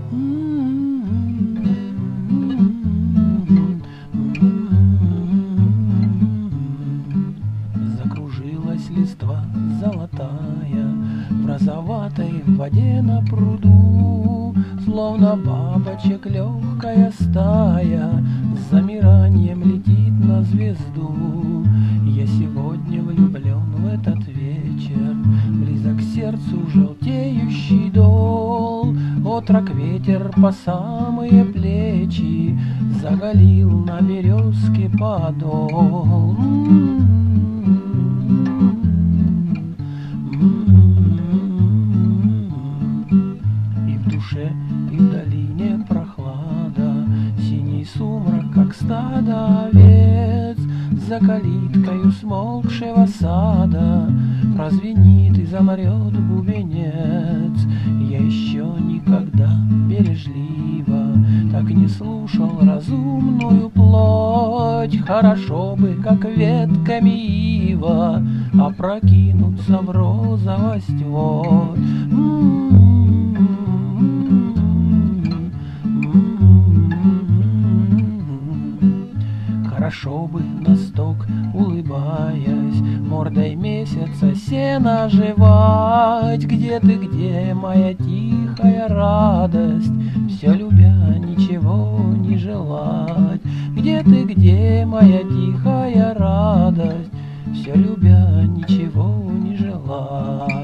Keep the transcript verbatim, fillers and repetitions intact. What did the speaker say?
Закружилась листва золотая в розоватой воде на пруду, словно бабочек легкая стая с замиранием летит на звезду. Я сегодня влюблен в этот вечер, близок к сердцу желтеющий дол. Отрок ветер по самые плечи заголил на березке подол. И в душе, и в долине прохлада, синий сумрак, как стадо овец. За калиткою смолкшего сада прозвенит и замрет бубенец. Я еще никогда бережливо так не слушал разумную плоть. Хорошо бы, как ветками ива, опрокинуться в розовость вод. Хорошо бы на сток, улыбаясь, мордой месяца сено жевать. Где ты, где моя тихая радость, все любя ничего не желать? Где ты, где моя тихая радость, все любя ничего не желать?